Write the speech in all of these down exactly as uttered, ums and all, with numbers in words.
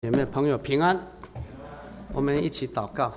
姐妹朋友平安，我们一起祷告。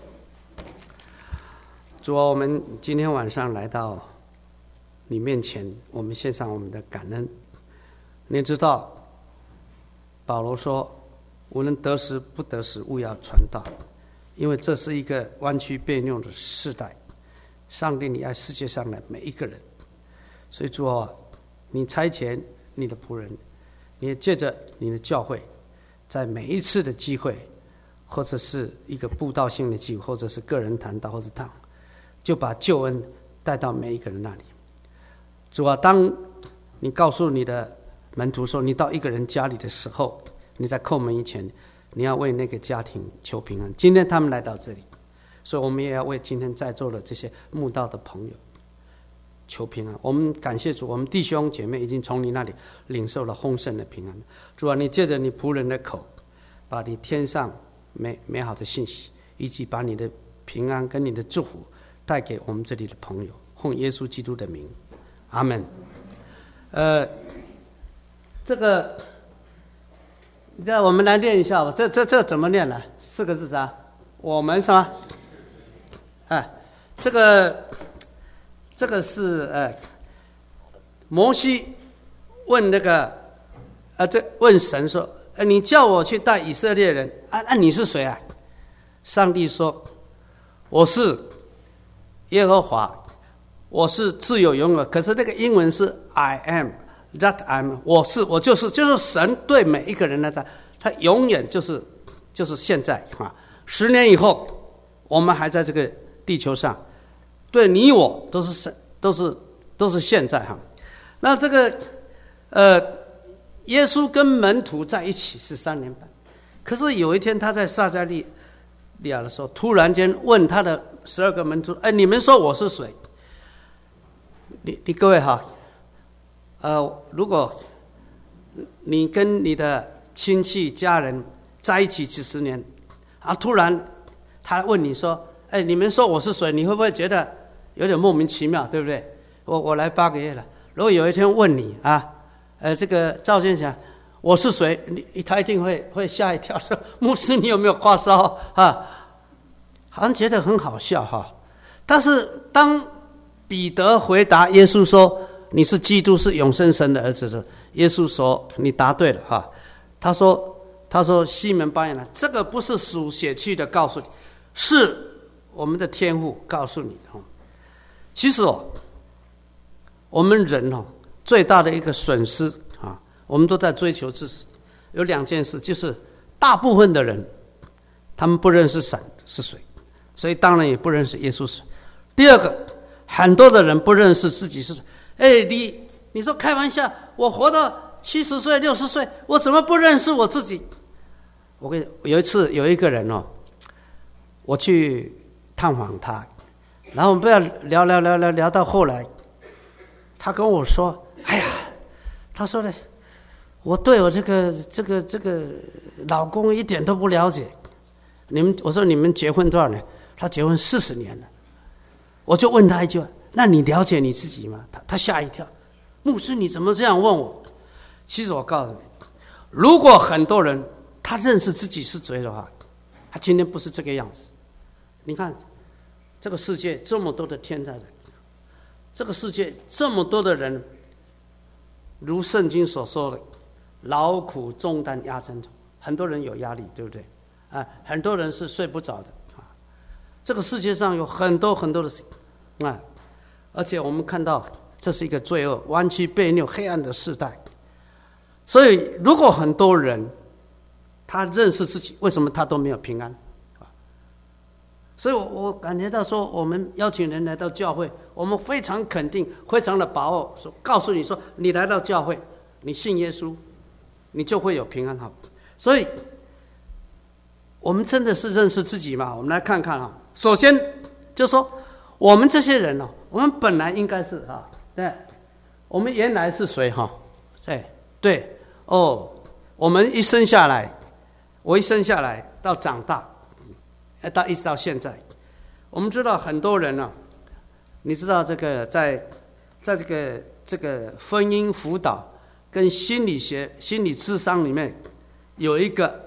主啊，我们今天晚上来到你面前，我们献上我们的感恩。你知道保罗说，无论得时不得时，务要传道，因为这是一个弯曲悖谬的世代。上帝你爱世界上的每一个人，所以主啊，你差遣你的仆人，你也借着你的教会，在每一次的机会，或者是一个布道性的机会，或者是个人谈道，或者堂，就把救恩带到每一个人那里。主啊，当你告诉你的门徒说，你到一个人家里的时候，你在叩门以前，你要为那个家庭求平安。今天他们来到这里，所以我们也要为今天在座的这些慕道的朋友求平安。我们感谢主，我们弟兄姐妹已经从你那里领受了丰盛的平安。主啊，你借着你仆人的口，把你天上美美好的信息，以及把你的平安跟你的祝福带给我们这里的朋友，奉耶稣基督的名，阿们。呃，这个，那我们来念一下吧。这这这怎么念呢？四个字啊，我们是吧？哎，这个。这个是呃，摩西问那个呃，这问神说：“呃，你叫我去带以色列人，啊啊，你是谁啊？”上帝说：“我是耶和华，我是自有永有。”可是那个英文是 I am that I am， 我是我就是就是神对每一个人来讲，他永远就是就是现在啊。十年以后，我们还在这个地球上。对你我都是都是都是现在哈，那这个呃，耶稣跟门徒在一起是三年半，可是有一天他在撒加利亚的时候，突然间问他的十二个门徒：“哎，你们说我是谁？”你你各位哈，呃，如果你跟你的亲戚家人在一起几十年，啊，突然他问你说：“哎，你们说我是谁？”你会不会觉得有点莫名其妙，对不对？我我来八个月了，如果有一天问你啊，呃，这个赵先生，我是谁？你他一定会会吓一跳，说牧师你有没有发烧啊？好像觉得很好笑哈。但是当彼得回答耶稣说你是基督，是永生神的儿子的，耶稣说你答对了哈。他说他说西门巴约拿，这个不是属血气的告诉你，是我们的天父告诉你的。其实哦，我们人哦最大的一个损失啊，我们都在追求知识，有两件事，就是大部分的人他们不认识神是谁，所以当然也不认识耶稣是谁。第二个，很多的人不认识自己是谁。哎，你你说开玩笑，我活到七十岁、六十岁，我怎么不认识我自己？我跟有一次有一个人哦，我去探访他。然后我们不要聊聊聊聊聊到后来，他跟我说：“哎呀，他说呢，我对我这个这个这个老公一点都不了解。你们，我说你们结婚多少年？他结婚四十年了。我就问他一句：那你了解你自己吗？他他吓一跳，牧师你怎么这样问我？其实我告诉你，如果很多人他认识自己是谁的话，他今天不是这个样子。你看。”这个世界这么多的天灾人，这个世界这么多的人，如圣经所说的，劳苦重担压身，很多人有压力，对不对？啊，很多人是睡不着的啊。这个世界上有很多很多的事啊，而且我们看到这是一个罪恶、弯曲悖谬、黑暗的时代。所以，如果很多人他认识自己，为什么他都没有平安？所以我，我感觉到说，我们邀请人来到教会，我们非常肯定、非常的把握，说告诉你说，你来到教会，你信耶稣，你就会有平安哈。所以，我们真的是认识自己吗？我们来看看哈。首先，就说我们这些人哦，我们本来应该是哈，对，我们原来是谁哈？对对哦，我们一生下来，我一生下来到长大。到一直到现在，我们知道很多人呢、啊，你知道这个在在这个这个婚姻辅导跟心理学、心理咨商里面有一个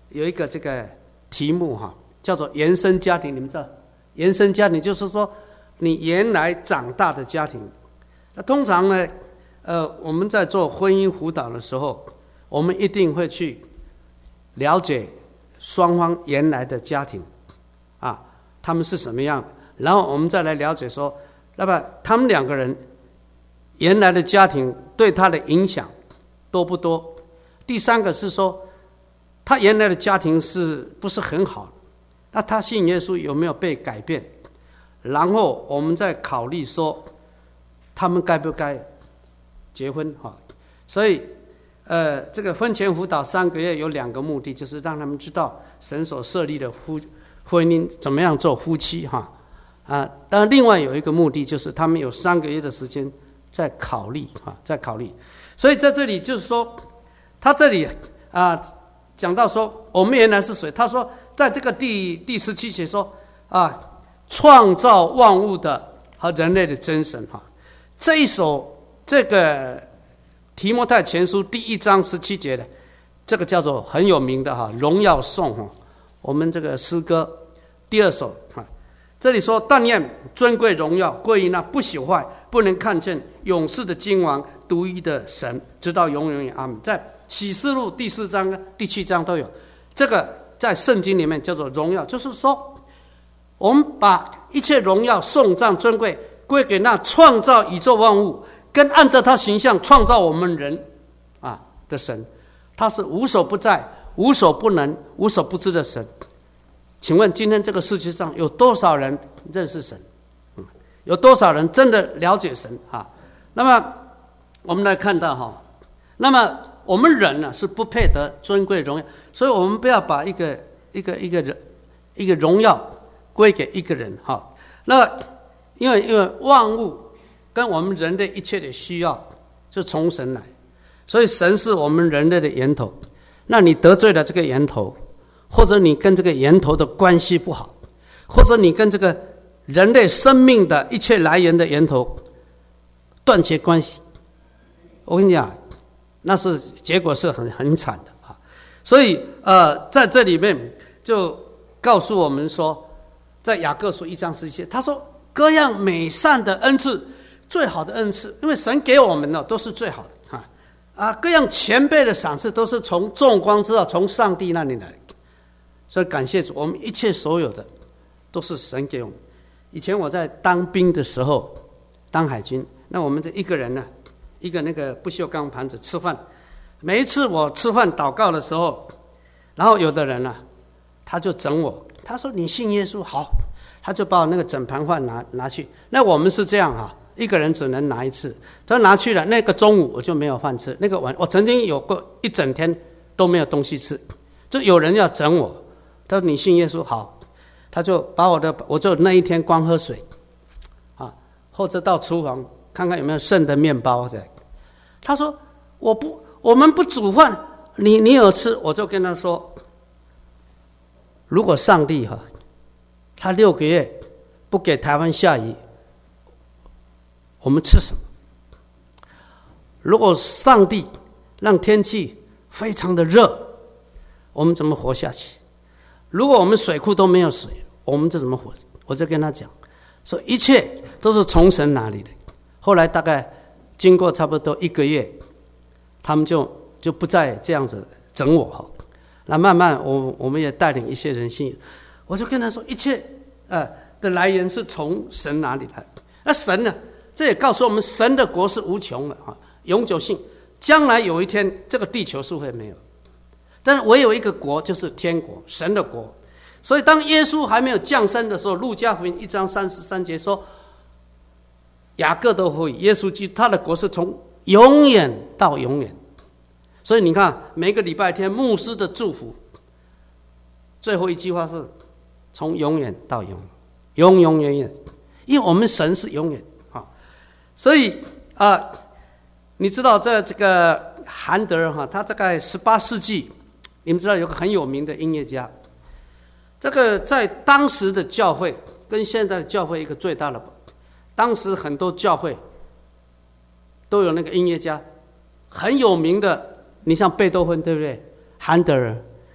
有一个这个题目哈，叫做原生家庭。你们知道，原生家庭就是说你原来长大的家庭。那通常呢，呃，我们在做婚姻辅导的时候，我们一定会去了解双方原来的家庭啊，他们是什么样的，然后我们再来了解说，那么他们两个人原来的家庭对他的影响多不多？第三个是说，他原来的家庭是不是很好？那他信耶稣有没有被改变？然后我们再考虑说，他们该不该结婚？哈，所以，呃，这个婚前辅导三个月有两个目的，就是让他们知道神所设立的夫婚姻怎么样做夫妻哈啊。当然，另外有一个目的就是他们有三个月的时间在考虑哈，在考虑。所以在这里就是说，他这里啊讲到说，我们原来是谁？他说，在这个第第十七节说啊，创造万物的和人类的真神哈。这一首这个提摩太前书第一章十七节的，这个叫做很有名的哈荣耀颂哈。我们这个诗歌第二首哈，这里说：但愿尊贵荣耀归于那不朽坏、不能看见、永世的君王、独一的神，直到永永远阿们。在启示录第四章、第七章都有这个，在圣经里面叫做荣耀，就是说我们把一切荣耀、颂赞、尊贵归给那创造宇宙万物跟按照他形象创造我们人啊的神，他是无所不在、无所不能、无所不知的神。请问今天这个世界上有多少人认识神？嗯，有多少人真的了解神啊？那么我们来看到哈，那么我们人呢、啊、是不配得尊贵荣耀，所以我们不要把一个一个一个人一个荣耀归给一个人哈。那因为因为万物跟我们人类一切的需要是从神来，所以神是我们人类的源头。那你得罪了这个源头，或者你跟这个源头的关系不好，或者你跟这个人类生命的一切来源的源头断绝关系，我跟你讲，那是结果是很很惨的啊。所以呃，在这里面就告诉我们说，在雅各书一章十七节，他说各样美善的恩赐，最好的恩赐，因为神给我们的都是最好的啊啊，各样前辈的赏赐都是从众光之道，从上帝那里来。所以感谢主，我们一切所有的都是神给我们。以前我在当兵的时候，当海军，那我们这一个人呢，一个那个不锈钢盘子吃饭，每一次我吃饭祷告的时候，然后有的人呢、啊，他就整我，他说你信耶稣好，他就把我那个整盘饭拿拿去。那我们是这样啊，一个人只能拿一次，他拿去了，那个中午我就没有饭吃，那个晚我曾经有过一整天都没有东西吃，就有人要整我。他说你信耶稣好，他就把我的，我就那一天光喝水啊，或者到厨房看看有没有剩的面包的。他说我不，我们不煮饭，你你有吃？我就跟他说，如果上帝哈，他六个月不给台湾下雨，我们吃什么？如果上帝让天气非常的热，我们怎么活下去？如果我们水库都没有水，我们就怎么活？我就跟他讲，说一切都是从神那里的。后来大概经过差不多一个月，他们就就不再这样子整我哈。那慢慢我我们也带领一些人信，我就跟他说，一切呃的来源是从神哪里来？那神呢？这也告诉我们，神的国是无穷的啊，永久性。将来有一天，这个地球是会没有。但是唯有一个国，就是天国，神的国。所以当耶稣还没有降生的时候，路加福音一章三十三节说，雅各的后裔耶稣基督，他的国是从永远到永远。所以你看，每个礼拜天牧师的祝福最后一句话是从永远到永远，永永远远，因为我们神是永远啊。所以啊、呃，你知道在这个韩德尔哈，他大概十八世纪。你们知道有个很有名的音乐家，这个在当时的教会跟现在的教会一个最大的，当时很多教会都有那个音乐家，很有名的，你像贝多芬对不对？韩德尔，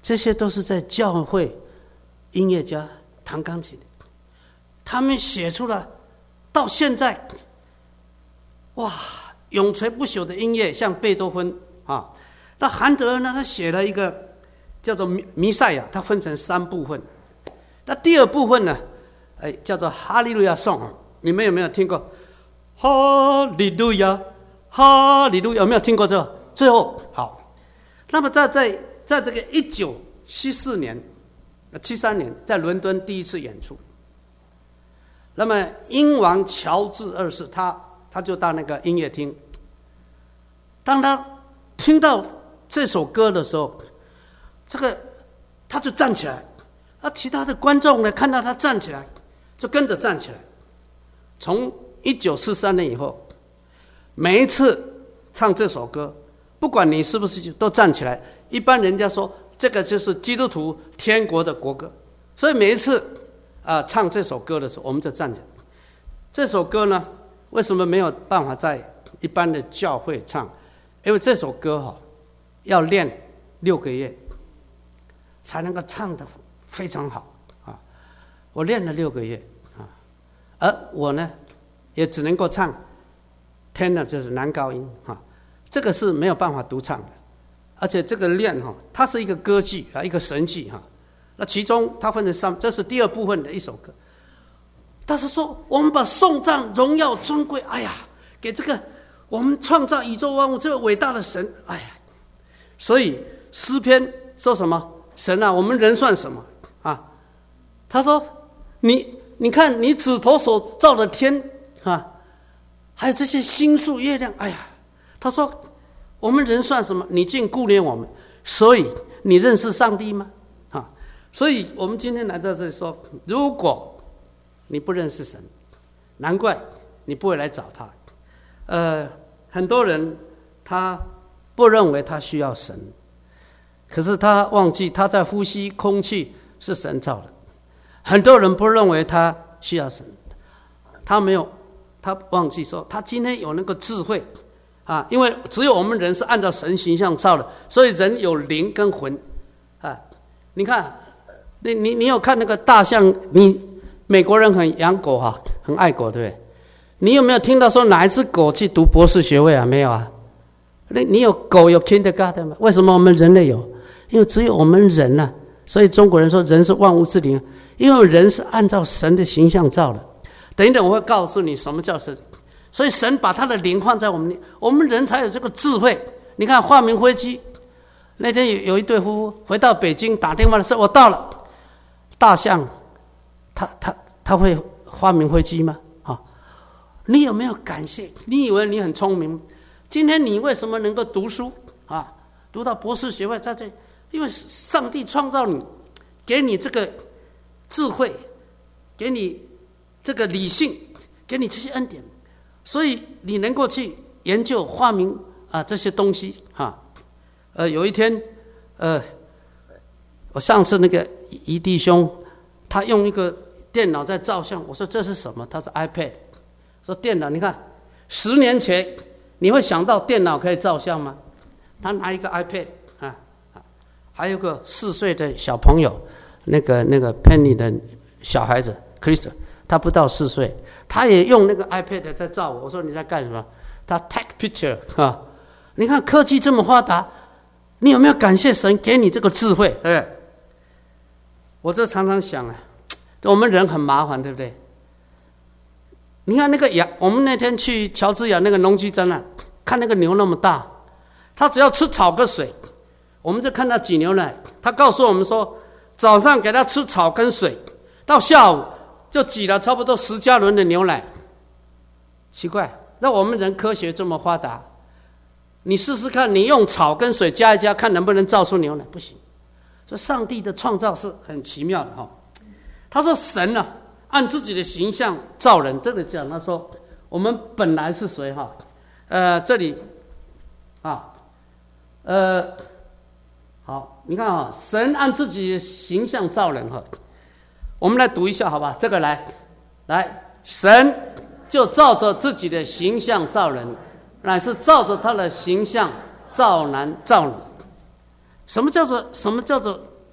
这些都是在教会音乐家弹钢琴的，他们写出了到现在，哇，永垂不朽的音乐，像贝多芬啊。那韩德尔呢，他写了一个叫做《弥赛亚》，它分成三部分。那第二部分呢，哎，叫做《哈利路亚颂》，你们有没有听过？哈利路亚，哈利路亚，有没有听过这个？最后好，那么在在在这个一九七四年、七三年，在伦敦第一次演出。那么英王乔治二世，他他就到那个音乐厅，当他听到这首歌的时候，这个他就站起来，啊，其他的观众呢看到他站起来，就跟着站起来。从一九四三年以后，每一次唱这首歌，不管你是不是都站起来。一般人家说这个就是基督徒天国的国歌，所以每一次啊、呃、唱这首歌的时候，我们就站起来。这首歌呢，为什么没有办法在一般的教会唱？因为这首歌哈、哦、要练六个月才能够唱得非常好啊！我练了六个月啊，而我呢也只能够唱 tenor， 就是男高音啊，这个是没有办法独唱的。而且这个练哈，它是一个歌剧啊，一个神剧哈。那其中它分成三，这是第二部分的一首歌。但是说我们把颂赞、荣耀、尊贵，哎呀，给这个我们创造宇宙万物这个伟大的神，哎呀，所以诗篇说什么？神啊，我们人算什么啊？他说：“你你看，你指头所造的天啊，还有这些星宿、月亮，哎呀，他说。”我们人算什么？你竟顾念我们，所以你认识上帝吗？啊，所以我们今天来到这里说，如果你不认识神，难怪你不会来找他。呃，很多人他不认为他需要神，可是他忘记他在呼吸空气是神造的。很多人不认为他需要神，他没有，他忘记说他今天有那个智慧。啊，因为只有我们人是按照神形象造的，所以人有灵跟魂。啊，你看，你你你有看那个大象？你美国人很养狗哈、啊，很爱狗，对不对？你有没有听到说哪一只狗去读博士学位啊？没有啊。你你有狗有 kindergarten 吗？为什么我们人类有？因为只有我们人啊，所以中国人说人是万物之灵，因为人是按照神的形象造的。等一等，我会告诉你什么叫神。所以神把他的灵放在我们里，我们人才有这个智慧。你看发明飞机，那天有有一对夫妇回到北京打电话的时候，我到了。大象，他他他会发明飞机吗？啊，你有没有感谢？你以为你很聪明？今天你为什么能够读书啊？读到博士学位在这里，因为上帝创造你，给你这个智慧，给你这个理性，给你这些恩典。所以你能够去研究发明啊这些东西哈、啊，呃，有一天，呃，我上次那个一弟兄，他用一个电脑在照相，我说这是什么？他说 iPad， 说电脑，你看十年前你会想到电脑可以照相吗？他拿一个 iPad 啊，还有个四岁的小朋友，那个那个 Penny 的小孩子 Chris， 他不到四岁。他也用那个 iPad 在照我，我说你在干什么？他 take picture 啊！你看科技这么发达，你有没有感谢神给你这个智慧？对不对？我这常常想啊，我们人很麻烦，对不对？你看那个羊，我们那天去乔治亚那个农机展览，看那个牛那么大，它只要吃草跟水，我们就看它挤牛奶。他告诉我们说，早上给它吃草跟水，到下午就挤了差不多十加仑的牛奶。奇怪，那我们人科学这么发达，你试试看，你用草跟水加一加，看能不能造出牛奶？不行。所以上帝的创造是很奇妙的哈。他说神啊，按自己的形象造人。这里讲他说我们本来是谁哈？呃，这里啊，呃，好，你看啊，神按自己的形象造人哈。我们来读一下好吧？这个来，来，神就照着自己的形象造人，乃是照着他的形象造男造女。什么叫做什么叫做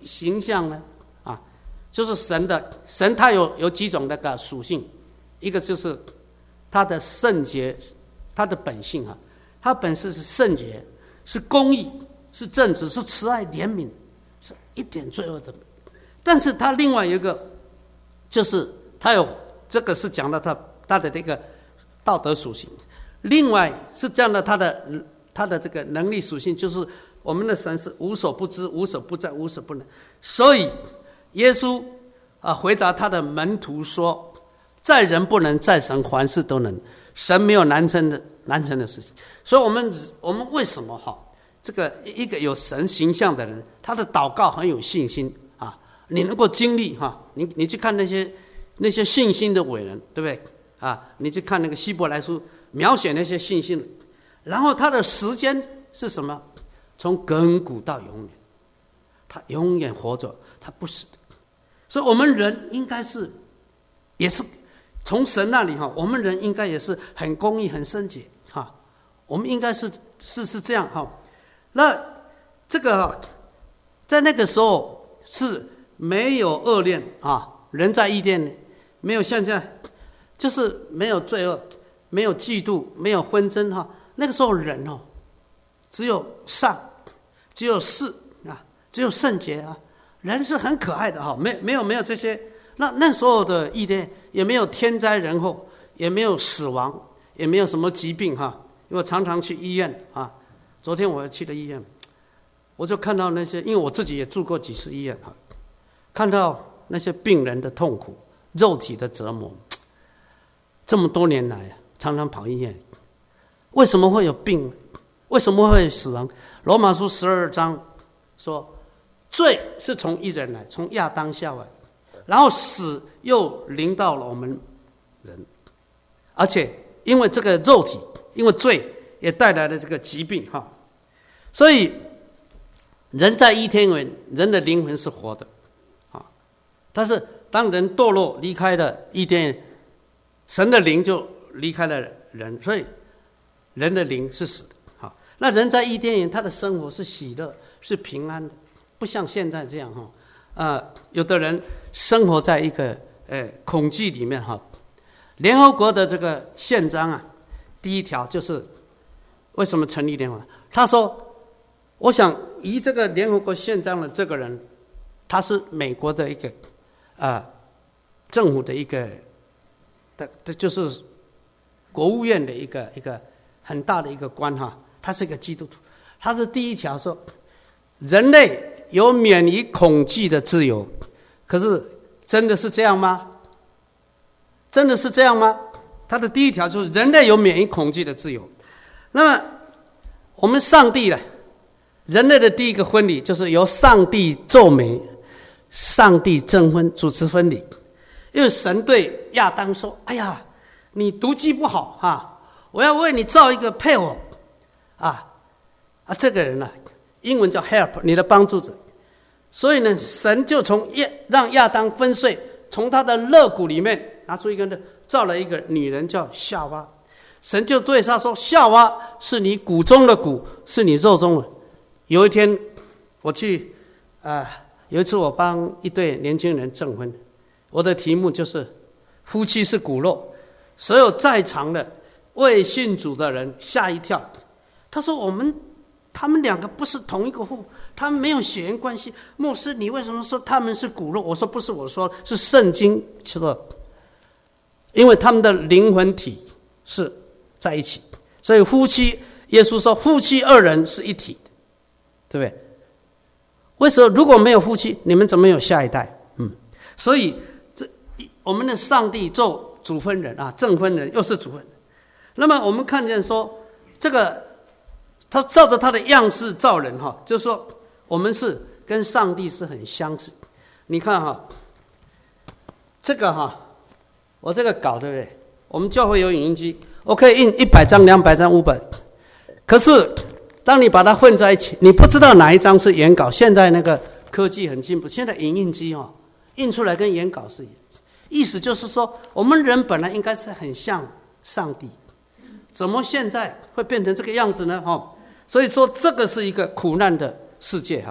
形象呢？啊，就是神的神，它有有几种那个属性，一个就是它的圣洁，它的本性啊，它本身是圣洁，是公义，是正直，是慈爱怜悯，是一点罪恶的。但是它另外一个就是它有这个是讲到它它的这个道德属性，另外是讲到它的它的这个能力属性，就是我们的神是无所不知、无所不在、无所不能。所以耶稣啊回答他的门徒说：“在人不能，在神凡事都能。神没有难成的难成的事情。”所以我们我们为什么哈这个一个有神形象的人，他的祷告很有信心啊？你能够经历哈，你你去看那些那些信心的伟人，对不对啊？你去看那个希伯来书描写那些信心，然后他的时间是什么？从亘古到永远，他永远活着，他不死的。所以我们人应该是也是从神那里哈，我们人应该也是很公义、很圣洁哈。我们应该是是是这样哈。那这个在那个时候是没有恶念啊，人在伊甸没有现在，就是没有罪恶，没有嫉妒，没有纷争哈。那个时候人哦，只有善，只有事啊，只有圣洁啊，人是很可爱的哈，没没有没有这些。那那时候的伊甸也没有天灾人祸，也没有死亡，也没有什么疾病哈。因为我常常去医院啊，昨天我去的医院，我就看到那些，因为我自己也住过几次医院哈，看到那些病人的痛苦、肉体的折磨。这么多年来，常常跑医院，为什么会有病？为什么会死亡？罗马书十二章说，罪是从一人来，从亚当夏娃，然后死又临到了我们人，而且因为这个肉体，因为罪也带来了这个疾病哈，所以人在伊甸园，人的灵魂是活的啊，但是当人堕落离开了伊甸园，神的灵就离开了人，所以人的灵是死的。好，那人在伊甸园，他的生活是喜乐，是平安的，不像现在这样哈。呃，有的人生活在一个呃恐惧里面哈。联合国的这个宪章啊，第一条就是为什么成立联合国？他说，我想以这个联合国宪章的这个人，他是美国的一个啊、呃、政府的一个的，这就是国务院的一个一个很大的一个官哈。他是一个基督徒，他是第一条说，人类有免于恐惧的自由。可是真的是这样吗？真的是这样吗？他的第一条就是人类有免于恐惧的自由。那么我们上帝呢？人类的第一个婚礼就是由上帝奏媒，上帝证婚主持婚礼。因为神对亚当说：“哎呀，你毒计不好哈、啊，我要为你造一个配偶。”啊啊，这个人呢、啊，英文叫 help， 你的帮助者。所以呢，神就从让亚当分碎，从他的肋骨里面拿出一个，造了一个女人叫夏娃。神就对他说：“夏娃是你骨中的骨，是你肉中的。”有一天，我去啊、呃，有一次我帮一对年轻人证婚，我的题目就是“夫妻是骨肉”，所有在场的未信主的人吓一跳。他说：“我们他们两个不是同一个父，他们没有血缘关系。牧师，你为什么说他们是骨肉？”我说：“不是我说，是圣经说，因为他们的灵魂体是在一起，所以夫妻，耶稣说夫妻二人是一体的，对不对？为什么如果没有夫妻，你们怎么有下一代？嗯，所以这我们的上帝做主婚人啊，证婚人又是主婚人。那么我们看见说这个。”他照着他的样式造人哈，就是说我们是跟上帝是很相似。你看哈，这个哈，我这个稿对不对？我们教会有影印机，我可以印一百张、两百张、五本。可是当你把它混在一起，你不知道哪一张是原稿。现在那个科技很进步，现在影印机哦，印出来跟原稿是一样。意思就是说，我们人本来应该是很像上帝，怎么现在会变成这个样子呢？哈。所以说，这个是一个苦难的世界哈。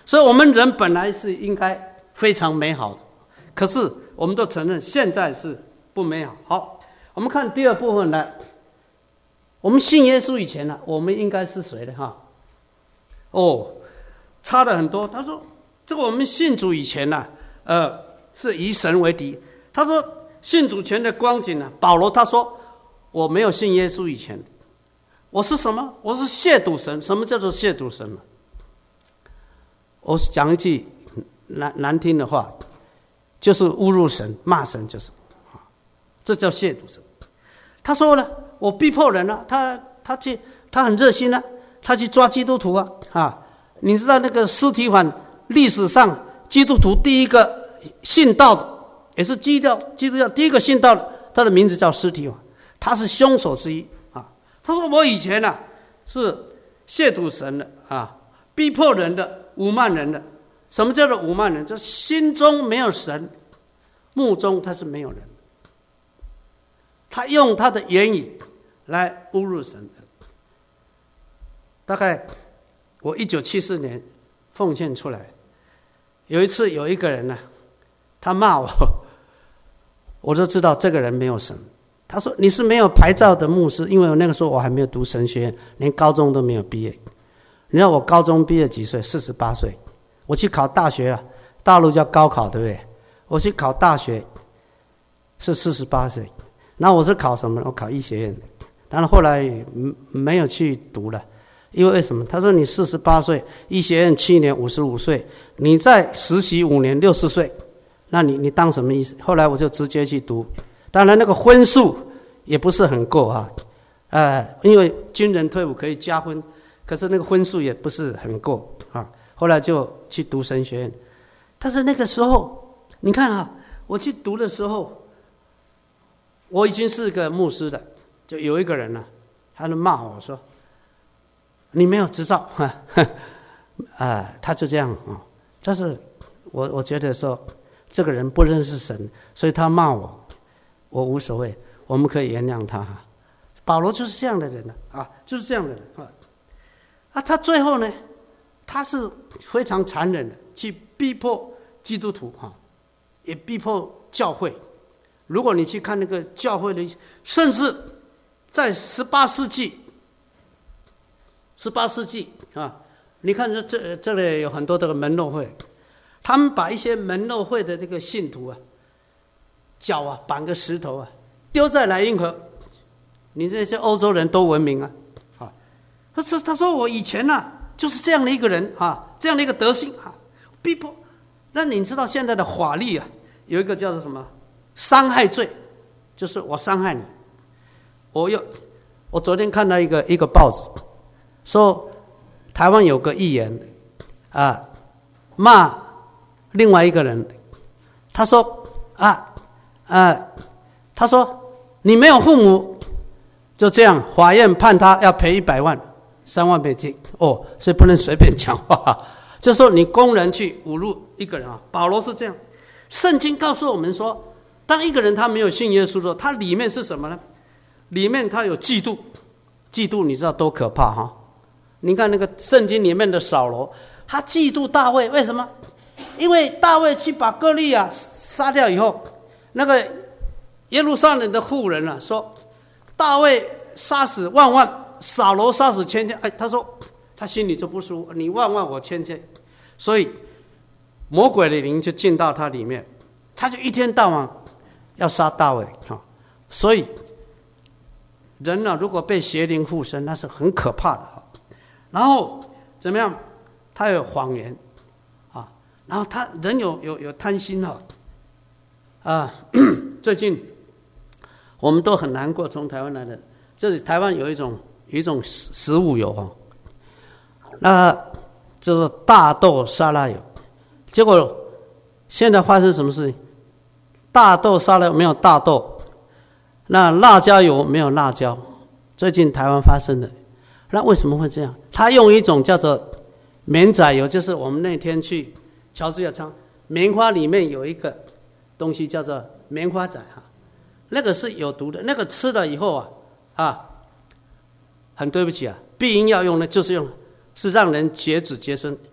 所以我们人本来是应该非常美好的，可是我们都承认现在是不美好。好，我们看第二部分来，我们信耶稣以前呢、啊，我们应该是谁呢？哈，哦，差了很多。他说，这个我们信主以前呢、啊，呃，是以神为敌。他说，信主前的光景呢、啊，保罗他说，我没有信耶稣以前，我是什么？我是亵渎神。什么叫做亵渎神呢？我讲一句难难听的话，就是侮辱神、骂神，就是啊，这叫亵渎神。他说了，我逼迫人啊，他他去，他很热心啊，他去抓基督徒啊啊！你知道那个司提反，历史上基督徒第一个信道的，也是基督教基督教第一个信道的，他的名字叫司提反，他是凶手之一啊。他说我以前啊是亵渎神的啊，逼迫人的。侮慢人的。什么叫做侮慢人？就是心中没有神，目中他是没有人，他用他的言语来侮辱神的。大概我一九七四年奉献出来，有一次有一个人呢、啊，他骂我，我就知道这个人没有神。他说你是没有牌照的牧师，因为我那个时候我还没有读神学院，连高中都没有毕业。你知道我高中毕业几岁？四十八岁。我去考大学啊，大陆叫高考，对不对？我去考大学是四十八岁。那我是考什么？我考医学院，但是后来没有去读了，因为为什么？他说你四十八岁，医学院七年，五十五岁，你再实习五年，六十岁，那你你当什么医生？后来我就直接去读，当然那个分数也不是很够啊，呃，因为军人退伍可以加分。可是那个分数也不是很够啊，后来就去读神学院。但是那个时候，你看啊，我去读的时候，我已经是个牧师了，就有一个人呢、啊，他就骂我说：“你没有执照。”啊，他就这样啊。但是我我觉得说，这个人不认识神，所以他骂我，我无所谓，我们可以原谅他。保罗就是这样的人呢、啊，啊，就是这样的人啊。啊，他最后呢，他是非常残忍的，去逼迫基督徒哈，也逼迫教会。如果你去看那个教会的，甚至在十八世纪，十八世纪啊，你看这这这里有很多的门诺会，他们把一些门诺会的这个信徒啊，脚啊绑个石头啊，丢在莱茵河。你这些欧洲人都文明啊。他说：“他说我以前呢、啊、就是这样的一个人啊，这样的一个德行啊，逼迫。那你知道现在的法律啊，有一个叫做什么伤害罪，就是我伤害你。我有，我昨天看到一个一个报纸，说台湾有个议员啊骂另外一个人，他说啊啊，他说你没有父母，就这样，法院判他要赔一百万。”三万美金哦，所以不能随便讲话。就说你公然去侮辱一个人啊，保罗是这样。圣经告诉我们说，当一个人他没有信耶稣的时候，他里面是什么呢？里面他有嫉妒，嫉妒你知道多可怕哈？你看那个圣经里面的扫罗，他嫉妒大卫，为什么？因为大卫去把歌利亚杀掉以后，那个耶路撒冷的妇人啊说，大卫杀死万万。扫罗杀死千千，哎，他说他心里就不舒服，你万万我千千，所以魔鬼的灵就进到他里面，他就一天到晚要杀大卫啊。所以人呢、啊，如果被邪灵附身，那是很可怕的哈。然后怎么样？他有谎言啊，然后他人有有有贪心哈啊。最近我们都很难过，从台湾来的，就是台湾有一种。有一种食物油哈，那就是大豆沙拉油。结果现在发生什么事情？大豆沙拉油没有大豆，那辣椒油没有辣椒。最近台湾发生的，那为什么会这样？他用一种叫做棉仔油，就是我们那天去乔治亚昌，棉花里面有一个东西叫做棉花仔哈，那个是有毒的，那个吃了以后啊啊。很对不起啊，避孕药用的就是用，是让人绝子绝孙。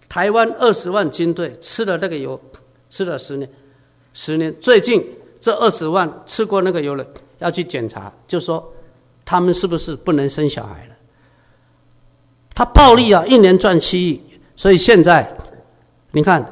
台湾二十万军队吃了那个油，吃了十年，十年。最近这二十万吃过那个油了，要去检查，就说他们是不是不能生小孩了？他暴利啊，一年赚七亿，所以现在你看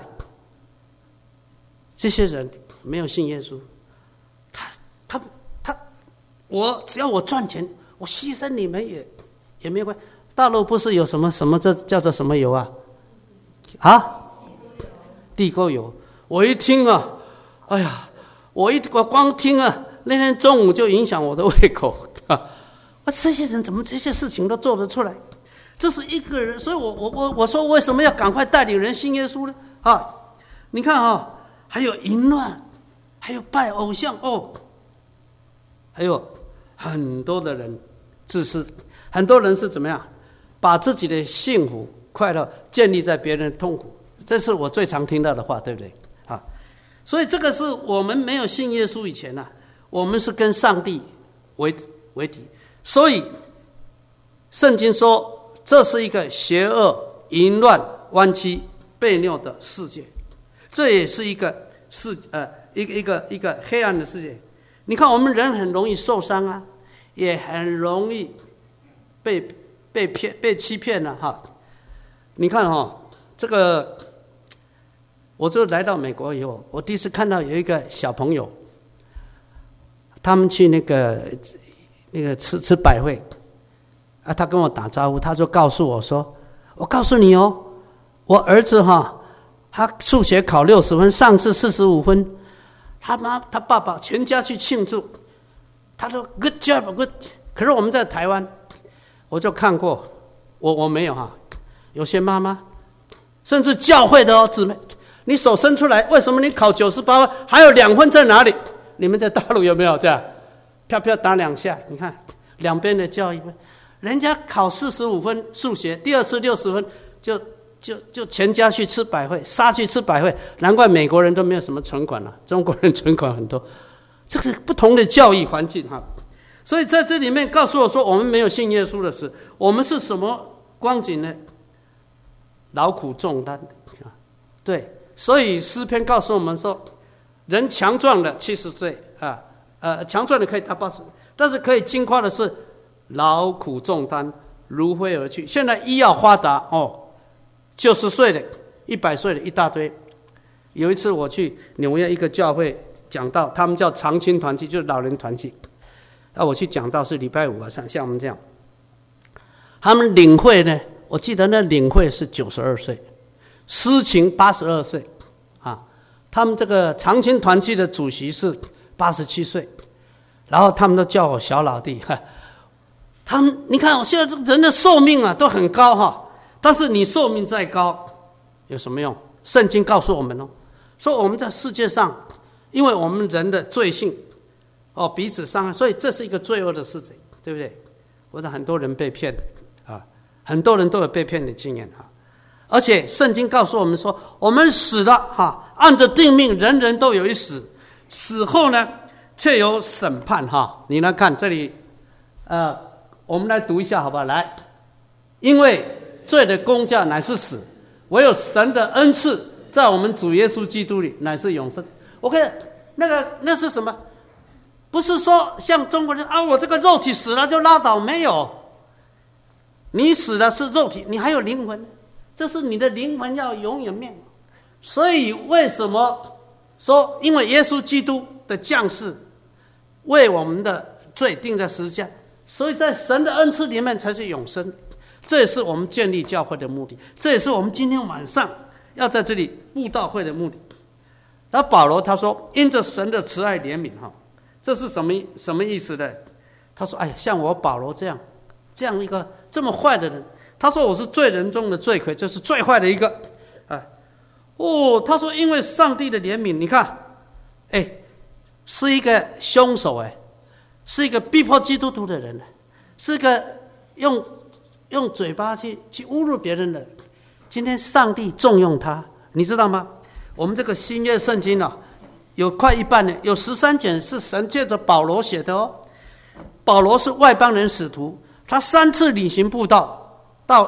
这些人没有信耶稣，他他他，我只要我赚钱，我牺牲你们也也没有关系。大陆不是有什么什么这叫做什么油啊？啊，地沟油。我一听啊，哎呀，我一我光听啊，那天中午就影响我的胃口啊！啊，这些人怎么这些事情都做得出来？这是一个人，所以我我我我说为什么要赶快带领人信耶稣呢？啊，你看啊，还有淫乱，还有拜偶像哦，还有很多的人自私，很多人是怎么样？把自己的幸福快乐建立在别人的痛苦，这是我最常听到的话，对不对？啊，所以这个是我们没有信耶稣以前啊，我们是跟上帝为为敌，所以圣经说这是一个邪恶、淫乱、弯曲、悖谬的世界，这也是一个世呃一个一个一个黑暗的世界。你看，我们人很容易受伤啊，也很容易被。被骗、被欺骗了哈！你看哈，这个，我就来到美国以后，我第一次看到有一个小朋友，他们去那个那个吃吃百会，啊，他跟我打招呼，他就告诉我说：“我告诉你哦，我儿子哈，他数学考六十分，上次四十五分，他妈他爸爸全家去庆祝，他说 good job good。可是我们在台湾。”我就看过，我我没有哈，有些妈妈，甚至教会的哦姊妹，你手伸出来，为什么你考九十八分，还有两分在哪里？你们在大陆有没有这样？飘飘打两下，你看两边的教育，人家考四十五分数学，第二次六十分，就就就全家去吃百会，杀去吃百会，难怪美国人都没有什么存款了，中国人存款很多，这是不同的教育环境哈。所以在这里面告诉我说，我们没有信耶稣的事，我们是什么光景呢？劳苦重担，对。所以诗篇告诉我们说，人强壮的七十岁啊，呃，强壮的可以到八十，但是可以惊夸的是，劳苦重担如飞而去。现在医药发达哦，九十岁的、一百岁的一大堆。有一次我去纽约一个教会讲道，他们叫长青团契，就是老人团契。啊，我去讲道是礼拜五啊，像像我们这样，他们领会呢，我记得那领会是九十二岁，司琴八十二岁，啊，他们这个长青团契的主席是八十七岁，然后他们都叫我小老弟，哈，他们你看，我现在这个人的寿命啊都很高哈，但是你寿命再高有什么用？圣经告诉我们哦，说我们在世界上，因为我们人的罪性。哦，彼此伤害，所以这是一个罪恶的事情，对不对？或者很多人被骗啊，很多人都有被骗的经验哈。而且圣经告诉我们说，我们死了哈，按着定命，人人都有一死，死后呢，却有审判哈。你来看这里，呃，我们来读一下好不好？来，因为罪的工价乃是死，唯有神的恩赐在我们主耶稣基督里乃是永生。我看那个那是什么？不是说像中国人啊，我这个肉体死了就拉倒，没有。你死了是肉体，你还有灵魂，这是你的灵魂要永远灭亡。所以为什么说，因为耶稣基督的降世为我们的罪定在十字架，所以在神的恩赐里面才是永生。这也是我们建立教会的目的，这也是我们今天晚上要在这里布道会的目的。然后保罗他说，因着神的慈爱怜悯哈。这是什么什么意思呢？他说：“哎呀，像我保罗这样，这样一个这么坏的人，他说我是罪人中的罪魁，这是最坏的一个。哎，哦，他说因为上帝的怜悯，你看，哎，是一个凶手，哎，是一个逼迫基督徒的人，是一个用用嘴巴去去侮辱别人的。今天上帝重用他，你知道吗？我们这个新约圣经啊。”有快一半呢，有十三卷是神借着保罗写的哦。保罗是外邦人使徒，他三次旅行布道，到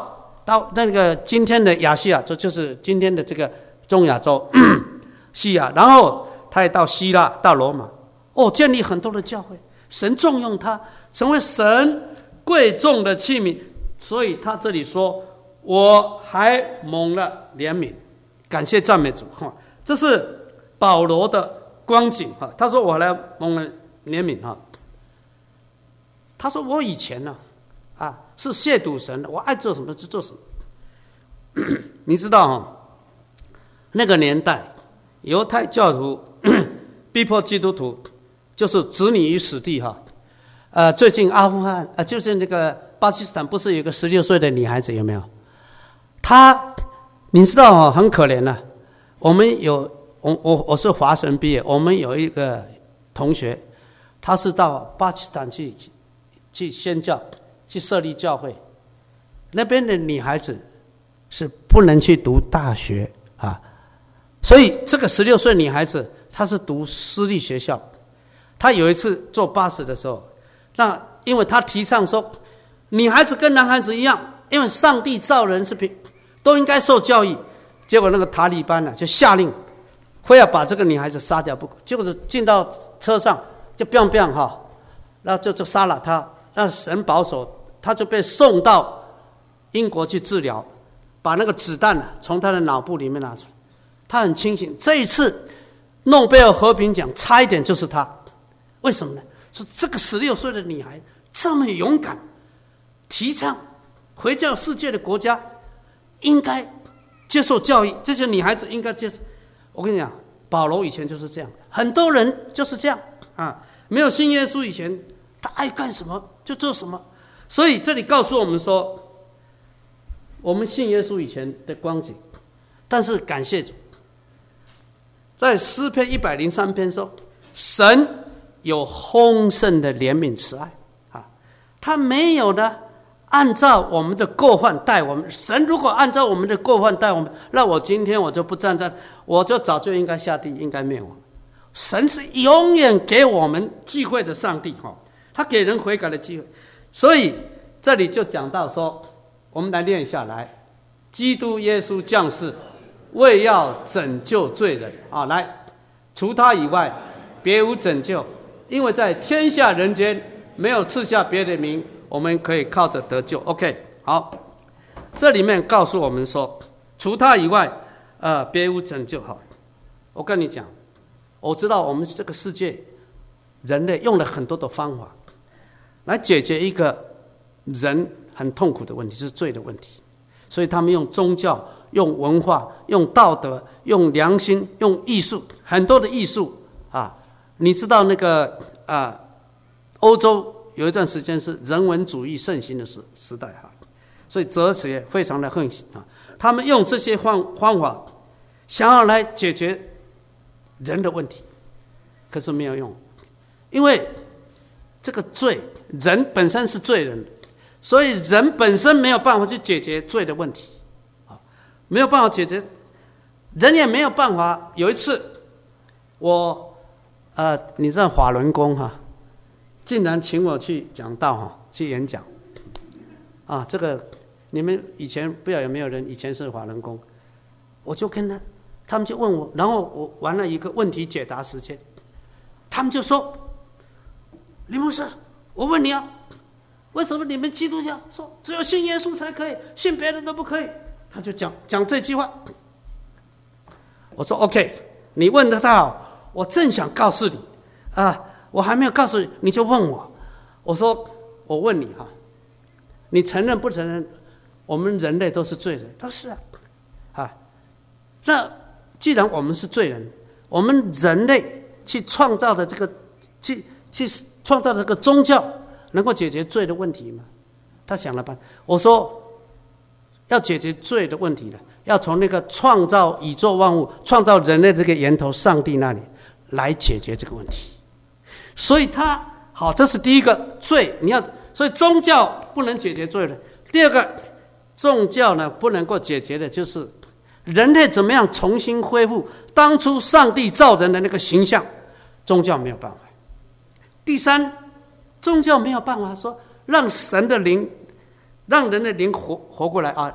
到那个今天的亚细亚，这就是今天的这个中亚洲西亚，然后他也到希腊，到罗马，哦，建立很多的教会，神重用他，成为神贵重的器皿。所以他这里说，我还蒙了怜悯，感谢赞美主。这是保罗的光景。他说我来蒙了怜悯。他说我以前呢、啊，啊是亵渎神的，我爱做什么就做什么。你知道哈，那个年代犹太教徒逼迫基督徒，就是置你于死地哈。呃，最近阿富汗，呃，就是那个巴基斯坦，不是有个十六岁的女孩子有没有？她，你知道哦，很可怜的、啊。我们有我我我是华神毕业，我们有一个同学，他是到巴基斯坦去去宣教，去设立教会。那边的女孩子是不能去读大学啊，所以这个十六岁女孩子她是读私立学校。她有一次坐巴士的时候，那因为她提倡说，女孩子跟男孩子一样，因为上帝造人是平，都应该受教育。结果那个塔利班呢、啊、就下令，非要把这个女孩子杀掉不可。结果是进到车上就 biang biang 哈，然后就就杀了她。那神保守，她就被送到英国去治疗，把那个子弹啊从她的脑部里面拿出来。她很清醒。这一次诺贝尔和平奖差一点就是她，为什么呢？说这个十六岁的女孩这么勇敢，提倡回教世界的国家应该接受教育，这些女孩子应该接受。我跟你讲，保罗以前就是这样，很多人就是这样啊，没有信耶稣以前，他爱干什么就做什么。所以这里告诉我们说，我们信耶稣以前的光景，但是感谢主，在诗篇一百零三篇说，神有丰盛的怜悯慈爱啊，他没有呢按照我们的过犯待我们。神如果按照我们的过犯待我们，那我今天我就不站在，我就早就应该下地，应该灭亡。神是永远给我们机会的上帝，他给人悔改的机会。所以这里就讲到说，我们来念下来，基督耶稣降世，为要拯救罪人啊！来，除他以外，别无拯救，因为在天下人间没有赐下别的名，我们可以靠着得救。 OK， 好，这里面告诉我们说，除他以外呃，别无拯救。好，我跟你讲，我知道我们这个世界人类用了很多的方法来解决一个人很痛苦的问题，就是罪的问题。所以他们用宗教，用文化，用道德，用良心，用艺术，很多的艺术啊。你知道那个啊，欧洲有一段时间是人文主义盛行的时时代哈，所以哲学非常的盛行啊。他们用这些方方法，想要来解决人的问题，可是没有用，因为这个罪，人本身是罪人，所以人本身没有办法去解决罪的问题啊，没有办法解决，人也没有办法。有一次，我呃，你知道法轮功哈、啊？竟然请我去讲道哈，去演讲，啊，这个你们以前不知道有没有人以前是法轮功，我就跟他，他们就问我，然后我玩了一个问题解答时间，他们就说，李牧师，我问你啊，为什么你们基督教说只有信耶稣才可以，信别人都不可以？他就讲讲这句话，我说 OK， 你问得到，我正想告诉你啊。我还没有告诉你，你就问我。我说，我问你哈，你承认不承认我们人类都是罪人？他说是啊，啊，那既然我们是罪人，我们人类去创造的这个，去去创造的这个宗教，能够解决罪的问题吗？他想了半天，我说，要解决罪的问题呢，要从那个创造宇宙万物、创造人类这个源头上帝那里来解决这个问题。所以他好，这是第一个罪，你要，所以宗教不能解决罪的。第二个，宗教呢不能够解决的就是人类怎么样重新恢复当初上帝造人的那个形象，宗教没有办法。第三，宗教没有办法说让神的灵，让人的灵活活过来啊，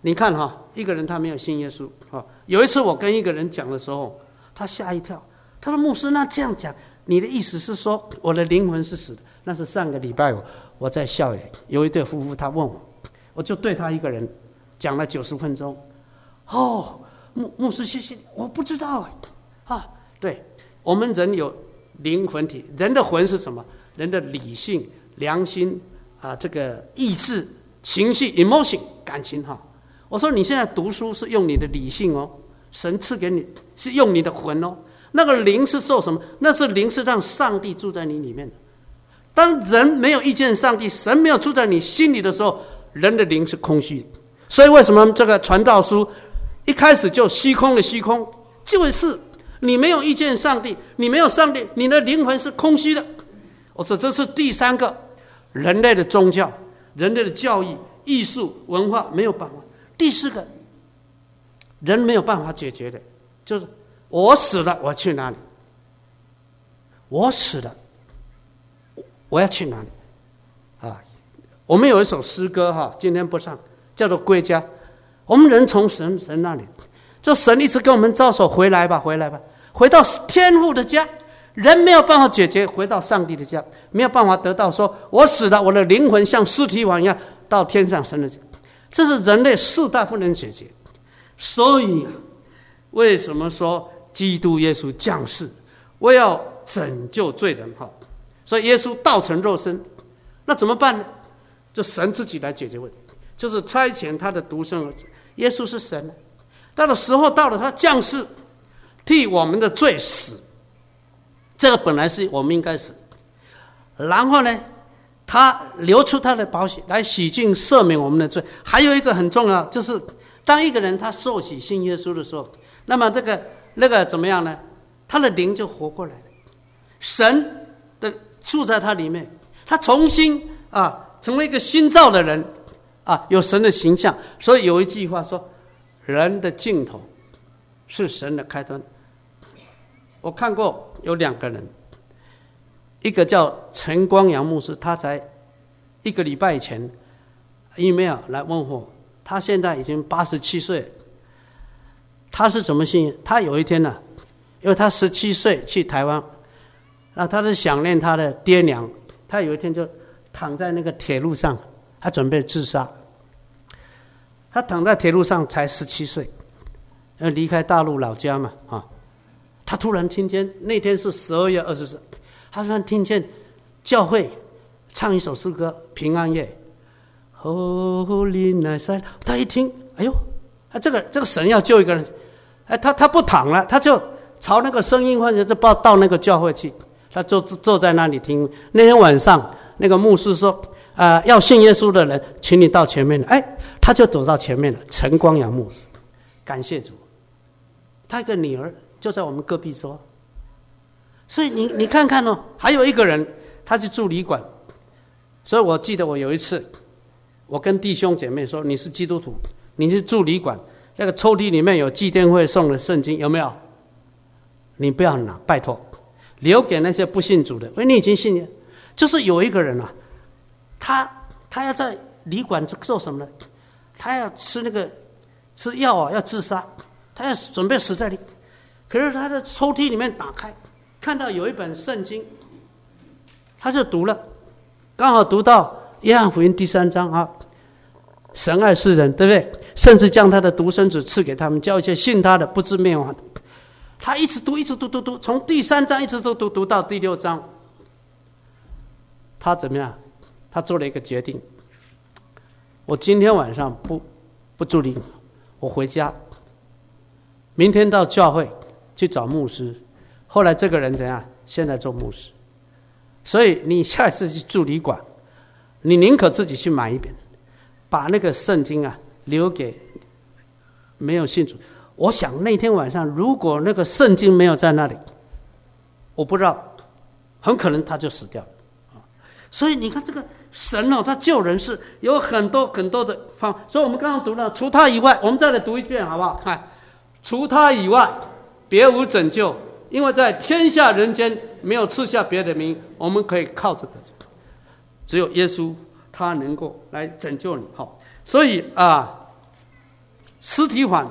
你看哈，一个人他没有信耶稣啊。有一次我跟一个人讲的时候，他吓一跳，他说：“牧师，那这样讲，你的意思是说我的灵魂是死的？”那是上个礼拜我我在校园有一对夫妇，他问我，我就对他一个人讲了九十分钟。哦，牧牧师，谢谢你，我不知道啊。对，我们人有灵魂体，人的魂是什么？人的理性、良心啊，这个意志、情绪 emotion 感情哈。我说你现在读书是用你的理性哦，神赐给你是用你的魂哦。那个灵是受什么？那是灵是让上帝住在你里面的。当人没有遇见上帝，神没有住在你心里的时候，人的灵是空虚的。所以为什么这个传道书一开始就虚空的虚空，就是你没有遇见上帝，你没有上帝，你的灵魂是空虚的。我说这是第三个，人类的宗教、人类的教育、艺术、文化没有办法。第四个，人没有办法解决的，就是我死了，我去哪里？我死了，我要去哪里？啊，我们有一首诗歌哈，今天不唱，叫做《归家》。我们人从神神那里，就神一直跟我们招手，回来吧，回来吧，回到天父的家。人没有办法解决，回到上帝的家，没有办法得到说我死了，我的灵魂像尸体王一样到天上神的家，这是人类四大不能解决。所以为什么说基督耶稣降世，我要拯救罪人？哈，所以耶稣道成肉身，那怎么办呢？就神自己来解决问题，就是差遣他的独生儿子。耶稣是神，到了时候到了，他降世替我们的罪死。这个本来是我们应该死，然后呢，他流出他的宝血来洗净赦免我们的罪。还有一个很重要，就是当一个人他受洗信耶稣的时候，那么这个那个怎么样呢？他的灵就活过来了，神的住在他里面，他重新啊成为一个新造的人啊，有神的形象。所以有一句话说，人的尽头是神的开端。我看过有两个人，一个叫陈光阳牧师，他才一个礼拜以前 email 来问候，他现在已经八十七岁。他是怎么信？他有一天呢、啊，因为他十七岁去台湾，那他是想念他的爹娘，他有一天就躺在那个铁路上，他准备自杀。他躺在铁路上才十七岁，要离开大陆老家嘛啊。他突然听见，那天是十二月二十四，他突然听见教会唱一首诗歌《平安夜》。Holy Night， 他一听，哎呦，啊，这个这个神要救一个人，哎，他他不躺了，他就朝那个声音方向就报到那个教会去，他就坐在那里听。那天晚上，那个牧师说，啊、呃，要信耶稣的人，请你到前面来。哎，他就走到前面了。陈光阳牧师，感谢主，他一个女儿。就在我们隔壁桌，所以你你看看哦，还有一个人，他去住旅馆。所以我记得我有一次，我跟弟兄姐妹说：“你是基督徒，你去住旅馆，那个抽屉里面有祭奠会送的圣经，有没有？你不要拿，拜托，留给那些不信主的，因为你已经信了。”就是有一个人啊，他他要在旅馆做什么呢？他要吃那个吃药啊，要自杀，他要准备死在里。可是他的抽屉里面打开，看到有一本圣经，他就读了，刚好读到约翰福音第三章啊，神爱世人，对不对？甚至将他的独生子赐给他们，叫一切信他的不至灭亡的。他一直读，一直读，读读，从第三章一直都读读到第六章。他怎么样？他做了一个决定：我今天晚上不不住灵，我回家，明天到教会去找牧师。后来这个人怎样？现在做牧师。所以你下一次去住旅馆，你宁可自己去买一本，把那个圣经啊留给没有信主。我想那天晚上如果那个圣经没有在那里，我不知道，很可能他就死掉了。所以你看这个神哦，他救人是有很多很多的方法。所以我们刚刚读了，除他以外，我们再来读一遍好不好？看，除他以外，别无拯救，因为在天下人间没有赐下别的名，我们可以靠着的，只有耶稣，他能够来拯救你。好，所以啊， 司提反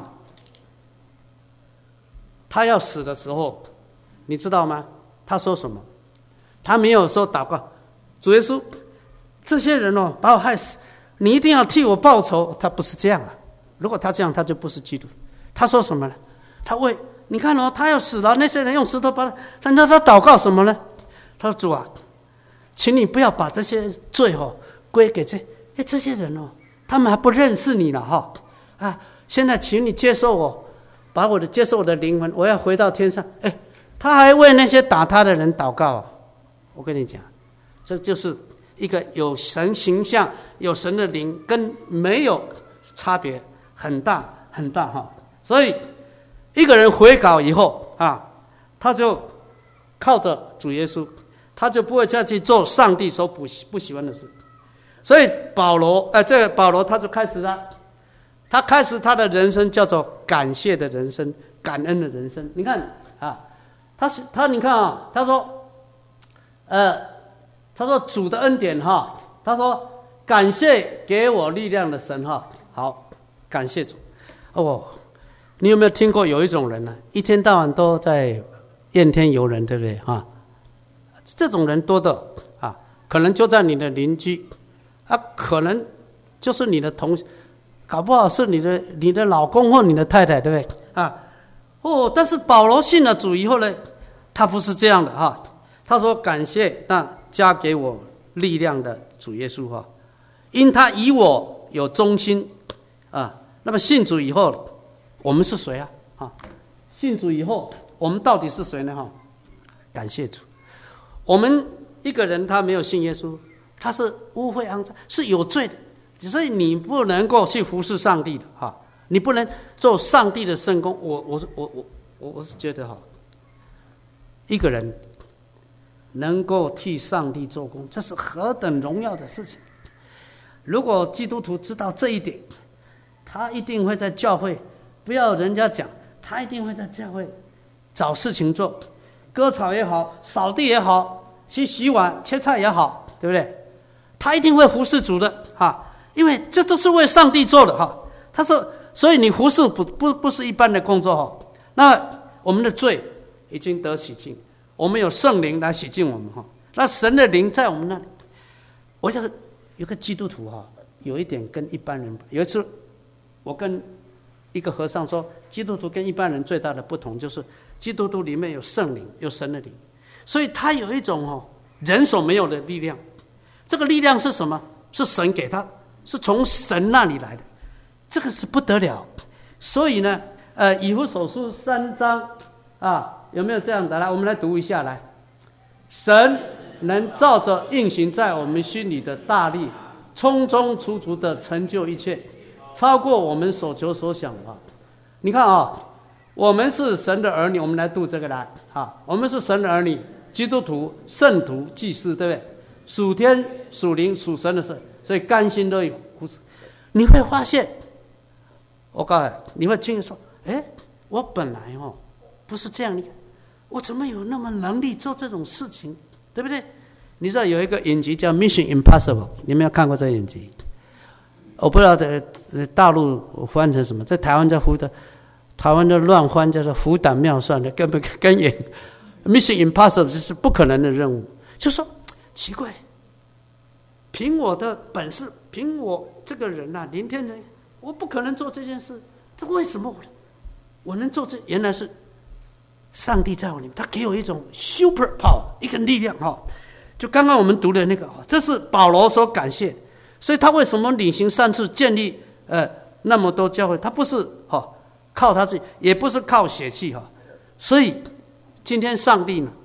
他要死的时候，你知道吗？他说什么？他没有说祷告，主耶稣，这些人哦把我害死，你一定要替我报仇。他不是这样啊，如果他这样，他就不是基督。他说什么呢？他为你看哦，他要死了，那些人用石头把他，那他祷告什么呢？他说主啊，请你不要把这些罪哦归给这哎这些人哦，他们还不认识你了哈、哦、啊！现在请你接受我，把我的接受我的灵魂，我要回到天上。哎，他还为那些打他的人祷告啊！我跟你讲，这就是一个有神形象、有神的灵，跟没有差别很大很大哈。所以一个人悔改以后啊，他就靠着主耶稣，他就不会再去做上帝所不不喜欢的事。所以保罗，呃，这个保罗他就开始了，他开始他的人生叫做感谢的人生，感恩的人生。你看啊，他是他，你看啊，他说，呃，他说主的恩典哈，他说感谢给我力量的神哈，好，感谢主。哦，你有没有听过有一种人呢、啊，一天到晚都在怨天尤人，对不对啊？这种人多的啊，可能就在你的邻居。啊，可能就是你的同，搞不好是你的你的老公或你的太太，对不对啊？哦，但是保罗信了主以后呢，他不是这样的哈、啊。他说感谢那加给我力量的主耶稣哈，因他以我有忠心啊。那么信主以后，我们是谁啊？啊，信主以后，我们到底是谁呢？哈，感谢主。我们一个人他没有信耶稣，他是污秽肮脏，是有罪的，所以你不能够去服侍上帝的哈，你不能做上帝的圣工。我我我我我我是觉得哈，一个人能够替上帝做工，这是何等荣耀的事情！如果基督徒知道这一点，他一定会在教会，不要人家讲，他一定会在教会找事情做，割草也好，扫地也好，去洗碗切菜也好，对不对？他一定会服侍主的哈，因为这都是为上帝做的哈。他说，所以你服侍不不不是一般的工作哈。那我们的罪已经得洗净，我们有圣灵来洗净我们哈。那神的灵在我们那里。我想有个基督徒哈，有一点跟一般人，有一次我跟一个和尚说，基督徒跟一般人最大的不同就是基督徒里面有圣灵，有神的灵，所以他有一种哦人所没有的力量。这个力量是什么？是神给他，是从神那里来的，这个是不得了。所以呢，呃，以弗所书三章啊，有没有这样的？来，我们来读一下来。神能照着运行在我们心里的大力，充充足足的成就一切，超过我们所求所想的。你看啊，我们是神的儿女，我们来读这个来啊，我们是神的儿女，基督徒、圣徒、祭司，对不对？属天、属灵、属神的事，所以甘心乐意服侍。你会发现，我告诉你，你会经历说：“哎，我本来哦不是这样，你看我怎么有那么能力做这种事情，对不对？”你知道有一个影集叫《Mission Impossible》，你有没有看过这个影集？我不知道的大陆翻成什么，在台湾叫胡的，台湾的乱翻叫做虎胆妙算的，根本跟演《Mission Impossible》就是不可能的任务，就说。奇怪，凭我的本事，凭我这个人啊，林天人，我不可能做这件事。这为什么我我能做这？原来是上帝在我里面，他给我一种 super power， 一个力量哈。就刚刚我们读的那个，这是保罗所感谢，所以他为什么履行善事，建立呃那么多教会？他不是哈靠他自己，也不是靠血气哈。所以今天上帝呢？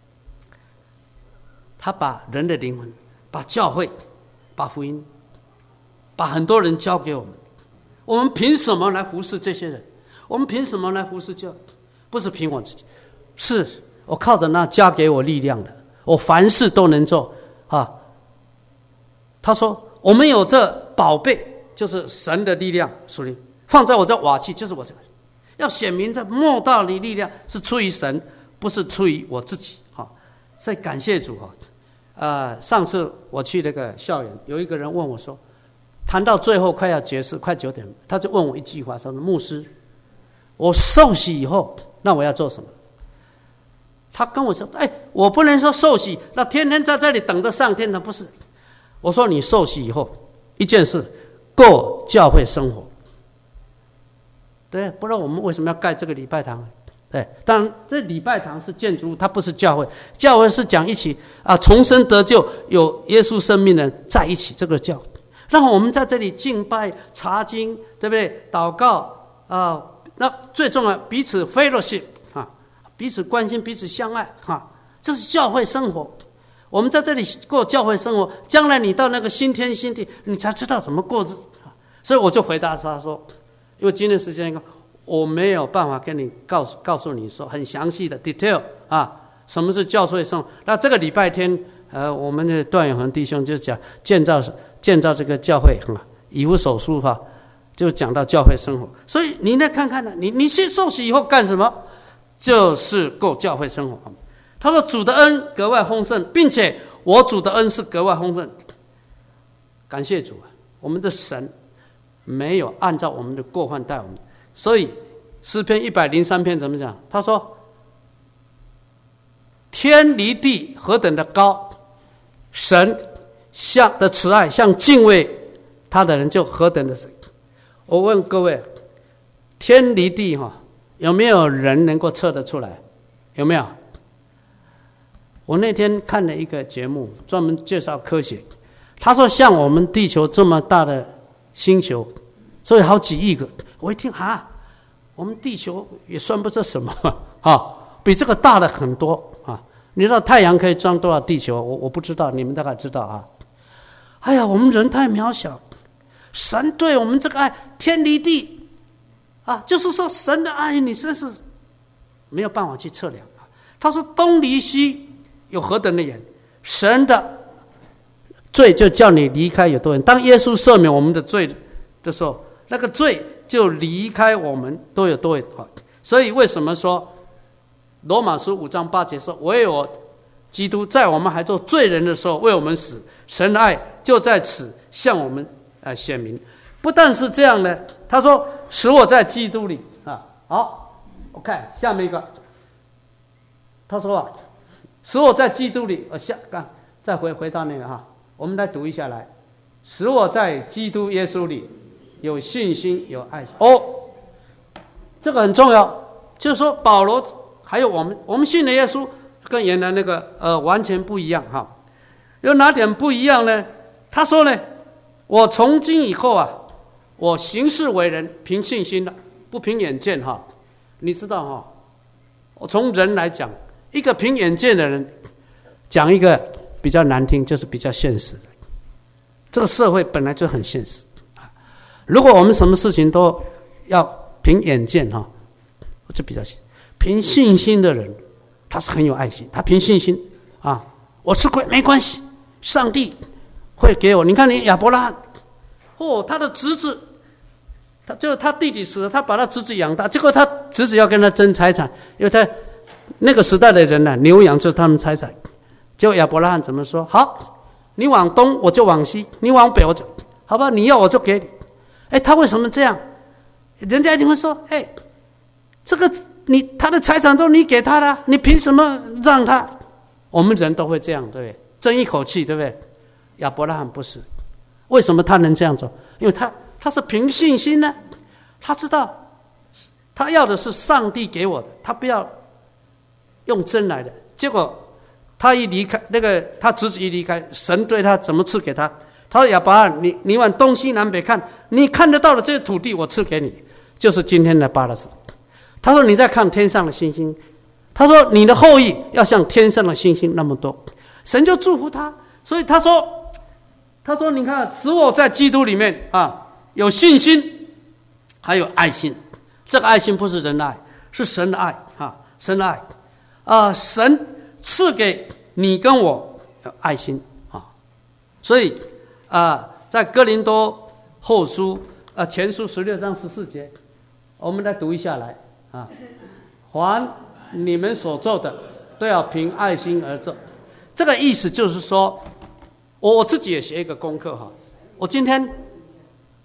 他把人的灵魂，把教会，把福音，把很多人交给我们。我们凭什么来服侍这些人？我们凭什么来服侍教？不是凭我自己，是我靠着那加给我力量的，我凡事都能做啊。他说：“我们有这宝贝，就是神的力量，属灵放在我这瓦器，就是我这个，要显明这莫大的力量是出于神，不是出于我自己。”哈，所以感谢主哈。呃，上次我去那个校园，有一个人问我说：“ 谈到最后快要结束，快九点，他就问我一句话，说：“牧师，我受洗以后，那我要做什么？”他跟我说：“哎，我不能说受洗，那天天在这里等着上天的，不是。”我说：“你受洗以后，一件事，过教会生活。对，不然我们为什么要盖这个礼拜堂？对，当然这礼拜堂是建筑物，它不是教会。教会是讲一起啊，重生得救，有耶稣生命的人在一起，这个教。让我们在这里敬拜、查经，对不对？祷告啊，那最重要，彼此 fellowship 啊，彼此关心，彼此相爱啊，这是教会生活。我们在这里过教会生活，将来你到那个新天新地，你才知道怎么过日。所以我就回答他说，因为今天时间我没有办法跟你告诉告诉你说很详细的 detail 啊，什么是教会生活。那这个礼拜天，呃，我们的段永恒弟兄就讲建造建造这个教会哈，以弗所书哈，就讲到教会生活。所以你来看看呢，你你去受洗以后干什么？就是过教会生活。他说主的恩格外丰盛，并且我主的恩是格外丰盛。感谢主啊，我们的神没有按照我们的过犯待我们。所以诗篇一百零三篇怎么讲？他说天离地何等的高，神像的慈爱像敬畏他的人就何等的深。我问各位，天离地哈，有没有人能够测得出来？有没有？我那天看了一个节目，专门介绍科学。他说像我们地球这么大的星球，所以好几亿个。我一听哈，我们地球也算不出什么啊，比这个大的很多啊。你知道太阳可以装多少地球？我我不知道，你们大概知道啊。哎呀，我们人太渺小，神对我们这个爱天离地啊，就是说神的爱你真是没有办法去测量啊。他说东离西有何等的远，神的罪就叫你离开有多远。当耶稣赦免我们的罪的时候，那个罪就离开我们都有多远。所以为什么说罗马书五章八节说，唯有基督在我们还做罪人的时候为我们死，神的爱就在此向我们呃显明。不但是这样呢，他说使我在基督里啊。好，我看下面一个，他说啊，使我在基督里，我下看再回回到那个哈，我们来读一下来，使我在基督耶稣里有信心有爱心。哦，这个很重要，就是说保罗还有我们，我们信的耶稣跟原来那个呃完全不一样哈。有哪点不一样呢？他说呢，我从今以后啊，我行事为人凭信心的，不凭眼见哈。你知道哈，我从人来讲，一个凭眼见的人，讲一个比较难听，就是比较现实的。这个社会本来就很现实啊。如果我们什么事情都要凭眼见哈，就比较凭信心的人，他是很有爱心，他凭信心啊，我吃亏没关系，上帝会给我。你看你亚伯拉罕，哦，他的侄子，他就是他弟弟死了，他把他侄子养大，结果他侄子要跟他争财产，因为他那个时代的人呢、啊，牛羊就是他们财产。结果亚伯拉罕怎么说？好，你往东我就往西，你往北我就，好吧，你要我就给你。哎，他为什么这样？人家一定会说，哎，这个你他的财产都你给他的，你凭什么让他？我们人都会这样，对不对？争一口气，对不对？亚伯拉罕不是，为什么他能这样做？因为他他是凭信心呢，他知道他要的是上帝给我的，他不要用真来的。结果他一离开，那个他侄子一离开，神对他怎么赐给他？他说亚伯拉罕，你你往东西南北看，你看得到的这些土地我赐给你，就是今天的巴勒斯。他说你再看天上的星星，他说你的后裔要像天上的星星那么多，神就祝福他。所以他说他说你看，使我在基督里面啊有信心还有爱心。这个爱心不是人的爱，是神的爱啊，神的爱啊、呃，神赐给你跟我爱心啊。所以啊、呃，在哥林多后书啊、呃、前书十六章十四节，我们来读一下来啊。凡你们所做的，都要凭爱心而做。这个意思就是说，我我自己也写一个功课哈。我今天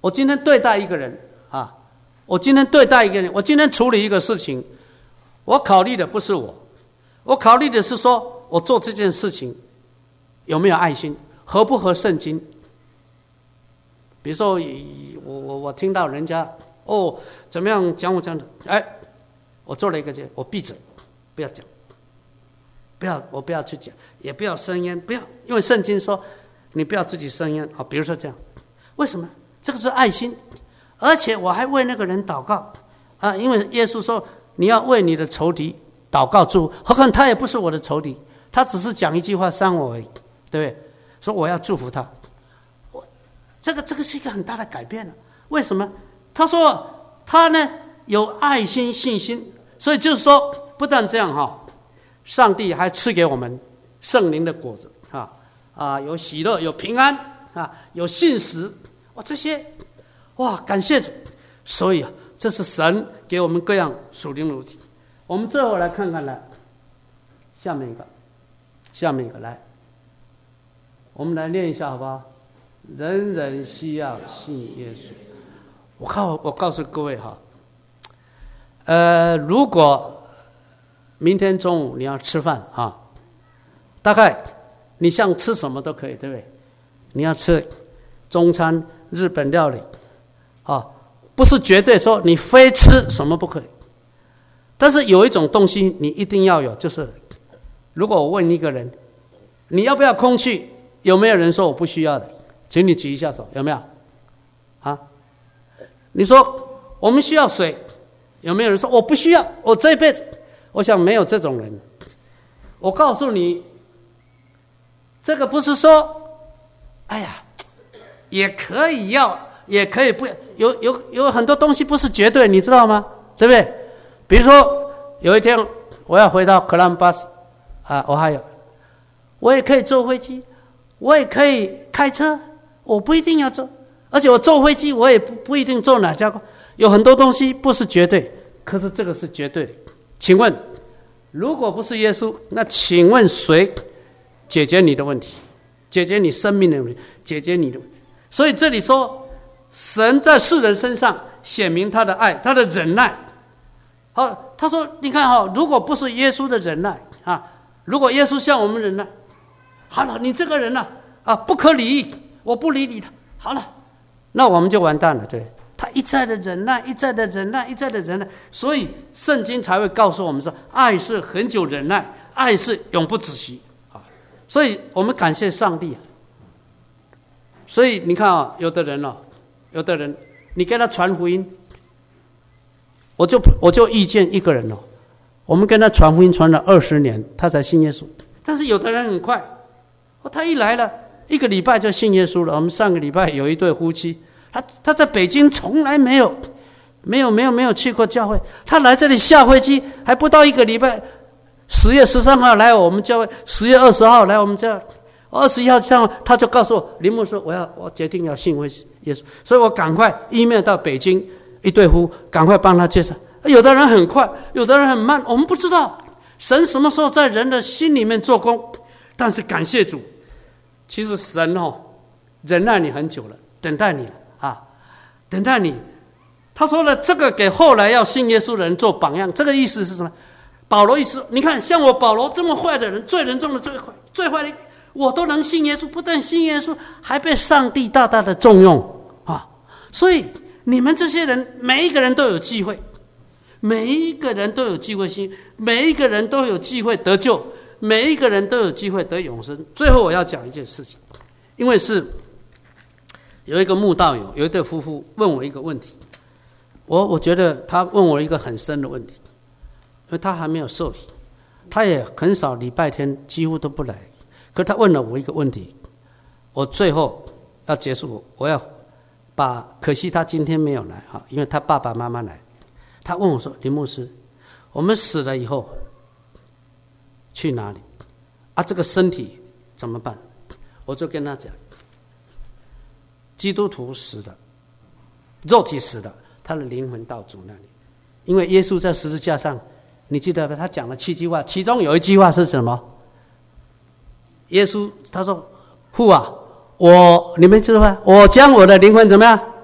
我今天对待一个人啊，我今天对待一个人，我今天处理一个事情，我考虑的不是我，我考虑的是说我做这件事情有没有爱心，合不合圣经。比如说我我我听到人家哦怎么样讲我这样的，哎，我做了一个这，我闭嘴，不要讲，不要我不要去讲，也不要生烟，不要，因为圣经说你不要自己生烟。好，比如说这样，为什么？这个是爱心，而且我还为那个人祷告啊，因为耶稣说你要为你的仇敌祷告祝福，何况他也不是我的仇敌，他只是讲一句话伤我而已，对不对？说我要祝福他。这个这个是一个很大的改变了。为什么？他说他呢有爱心信心，所以就是说不但这样哈，上帝还赐给我们圣灵的果子啊啊，有喜乐，有平安啊，有信实，哇，这些哇感谢主。所以啊，这是神给我们各样属灵的武器。我们最后来看看来，下面一个，下面一个来，我们来念一下好不好？人人需要信耶稣。我告我告诉各位哈，呃，如果明天中午你要吃饭啊，大概你想吃什么都可以，对不对？你要吃中餐、日本料理啊，不是绝对说你非吃什么不可以。但是有一种东西你一定要有，就是如果我问一个人，你要不要空气？有没有人说我不需要的？请你举一下手，有没有？啊？你说我们需要水，有没有人说我不需要？我这一辈子，我想没有这种人。我告诉你，这个不是说，哎呀，也可以要，也可以不要，有有有很多东西不是绝对，你知道吗？对不对？比如说有一天我要回到克兰巴斯啊，我还有，我也可以坐飞机，我也可以开车。我不一定要坐，而且我坐飞机我也不不一定坐哪家。有很多东西不是绝对，可是这个是绝对的。请问，如果不是耶稣，那请问谁解决你的问题，解决你生命的问题，解决你的问题？所以这里说，神在世人身上显明他的爱，他的忍耐。好，他说，你看哈，如果不是耶稣的忍耐啊，如果耶稣像我们忍耐，好了，你这个人啊啊不可理喻。我不理你他，好了，那我们就完蛋了，对。他一再的忍耐，一再的忍耐，一再的忍耐，所以圣经才会告诉我们说，爱是恒久忍耐，爱是永不止息啊。所以我们感谢上帝。所以你看啊，有的人哦，有的人，你给他传福音，我就我就遇见一个人哦，我们跟他传福音传了二十年，他才信耶稣。但是有的人很快，哦，他一来了。一个礼拜就信耶稣了。我们上个礼拜有一对夫妻，他他在北京从来没有没有没有没有去过教会，他来这里下飞机还不到一个礼拜，十月十三号来我们教会，十月二十号来我们教会，二十一号这样他就告诉我，林牧师，我要我决定要信耶稣，所以我赶快 email 到北京一对夫，赶快帮他介绍。有的人很快，有的人很慢，我们不知道神什么时候在人的心里面做工，但是感谢主。其实神哦，忍耐你很久了，等待你了啊，等待你。他说了，这个给后来要信耶稣的人做榜样。这个意思是什么？保罗意思，你看，像我保罗这么坏的人，罪人中的最坏，最坏的，我都能信耶稣，不但信耶稣，还被上帝大大的重用啊。所以你们这些人，每一个人都有机会，每一个人都有机会信，每一个人都有机会得救。每一个人都有机会得永生。最后我要讲一件事情，因为是有一个慕道友，有一对夫妇问我一个问题，我我觉得他问我一个很深的问题，因为他还没有受洗，他也很少礼拜天几乎都不来，可是他问了我一个问题，我最后要结束，我要把，可惜他今天没有来哈，因为他爸爸妈妈来，他问我说，林牧师，我们死了以后去哪里啊？这个身体怎么办？我就跟他讲，基督徒死的，肉体死的，他的灵魂到主那里。因为耶稣在十字架上，你记得他讲了七句话，其中有一句话是什么？耶稣他说：“父啊，我你们知道吗？我将我的灵魂怎么样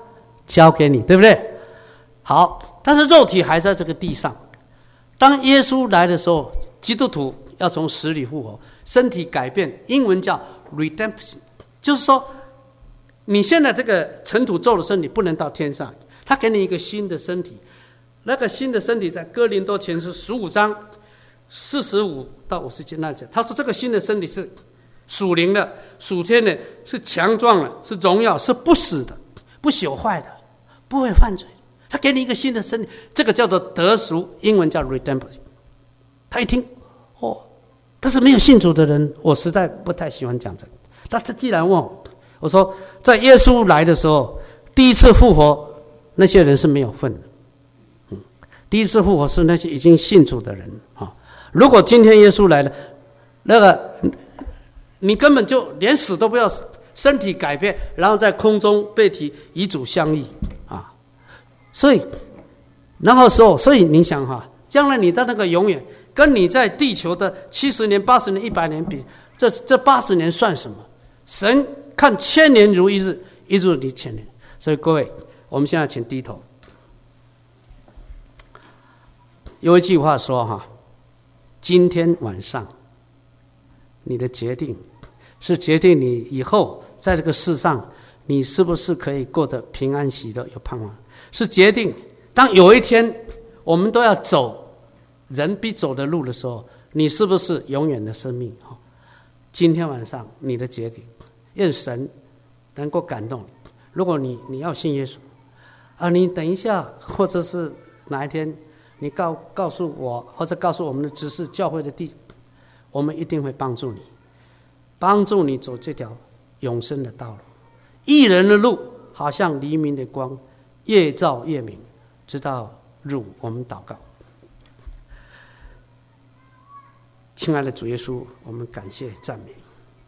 交给你，对不对？好，但是肉体还在这个地上。当耶稣来的时候，基督徒要从死里复活，身体改变，英文叫 redemption， 就是说你现在这个尘土咒的身体不能到天上，他给你一个新的身体。那个新的身体在哥林多前书十五章四十五到五十节那里讲，他说这个新的身体是属灵的、属天的，是强壮的，是荣耀，是不死的，不朽坏的，不会犯罪。他给你一个新的身体，这个叫做得赎，英文叫 redemption。 他一听，哦，但是没有信主的人，我实在不太喜欢讲这个。但他既然问我，我说在耶稣来的时候，第一次复活那些人是没有份的。第一次复活是那些已经信主的人啊！如果今天耶稣来了，那个你根本就连死都不要死，身体改变，然后在空中被提与主相遇啊！所以，然后时候，所以你想哈，将来你的那个永远，跟你在地球的七十年、八十年、一百年比，这这八十年算什么？神看千年如一日，一日如千年。所以各位，我们现在请低头。有一句话说哈，今天晚上你的决定是决定你以后在这个世上你是不是可以过得平安喜乐有盼望，是决定当有一天我们都要走人必走的路的时候，你是不是永远的生命。今天晚上你的决定，愿神能够感动你。如果你你要信耶稣啊，你等一下或者是哪一天你告告诉我，或者告诉我们的执事教会的弟，我们一定会帮助你，帮助你走这条永生的道路。义人的路好像黎明的光，越照越明，直到日午。我们祷告。亲爱的主耶稣，我们感谢赞美，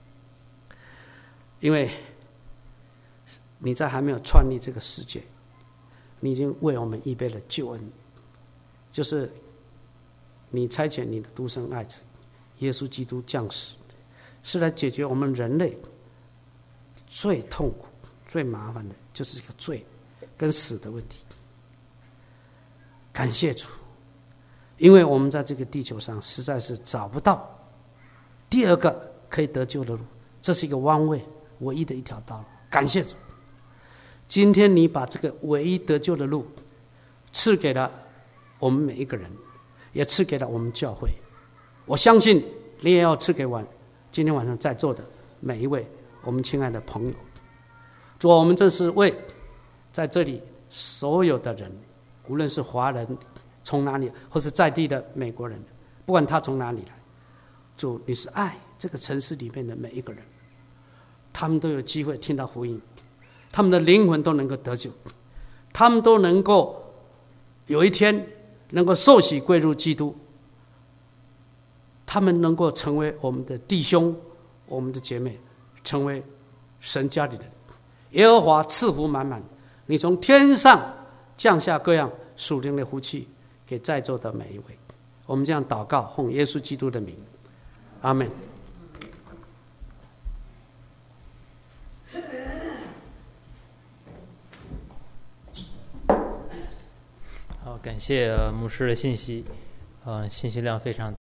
因为你在还没有创立这个世界，你已经为我们预备了救恩，就是你差遣你的独生爱子耶稣基督降世，是来解决我们人类最痛苦最麻烦的，就是这个罪跟死的问题。感谢主，因为我们在这个地球上实在是找不到第二个可以得救的路，这是一个弯位唯一的一条道路。感谢主，今天你把这个唯一得救的路赐给了我们每一个人，也赐给了我们教会。我相信你也要赐给我今天晚上在座的每一位我们亲爱的朋友。主啊，我们正是为在这里所有的人，无论是华人从哪里，或是在地的美国人，不管他从哪里来，主你是爱这个城市里面的每一个人，他们都有机会听到福音，他们的灵魂都能够得救，他们都能够有一天能够受洗归入基督，他们能够成为我们的弟兄我们的姐妹，成为神家里的人。耶和华赐福满满，你从天上降下各样属灵的福气给在座的每一位。我们这样祷告，奉耶稣基督的名，阿们。 好，感谢、呃、牧师的信息，呃，信息量非常大。